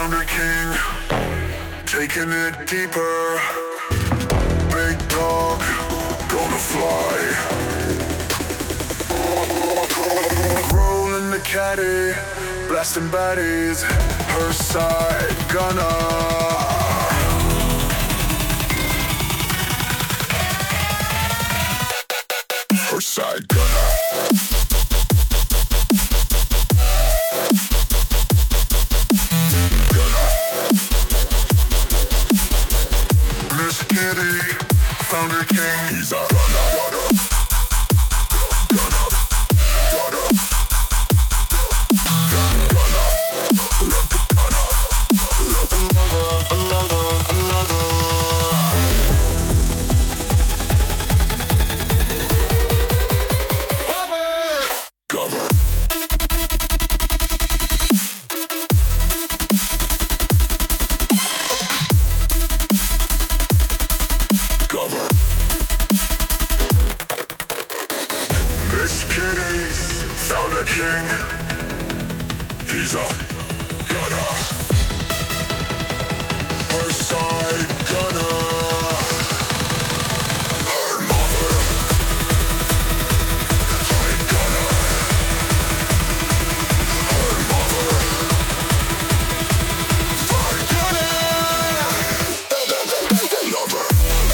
found a king, taking it deeper. Big dog, gonna fly. Rolling the caddy, blasting baddies. Her side gonna. Her side gonna. Miss Kitty found her king. He's a Miss Kitty found a king. He's a gunna. Her side gunna. Her mother. Side gunna. Her mother. Side gunna. Lover.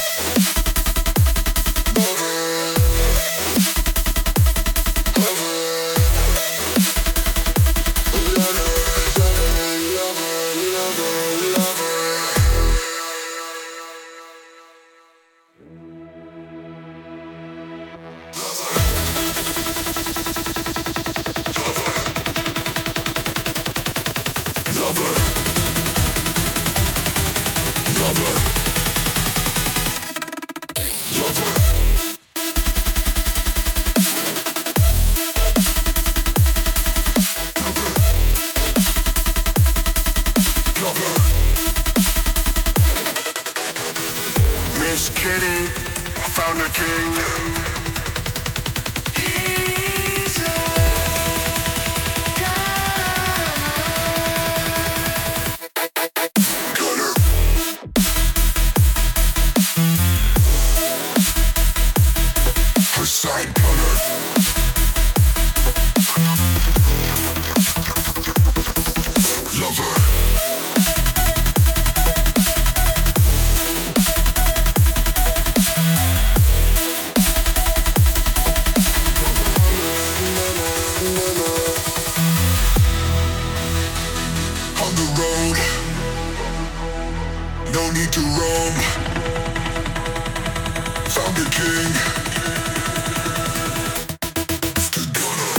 Miss Kitty found a king. He's a gunner. Her side gunner. Lover. On the road, no need to roam. Found a king. The gunner.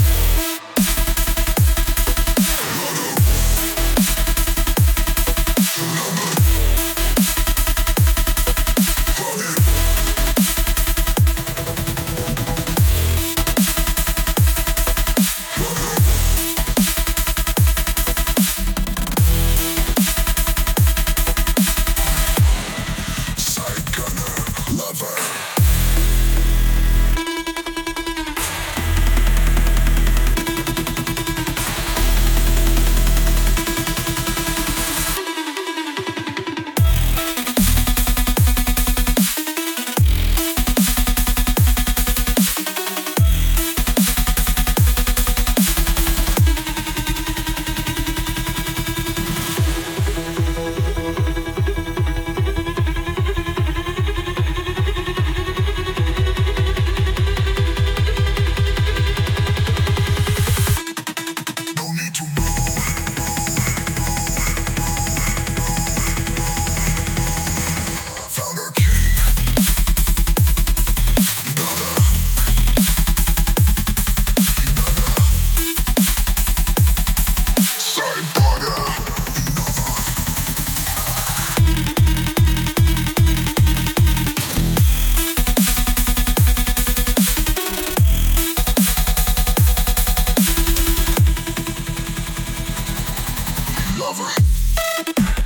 Lover.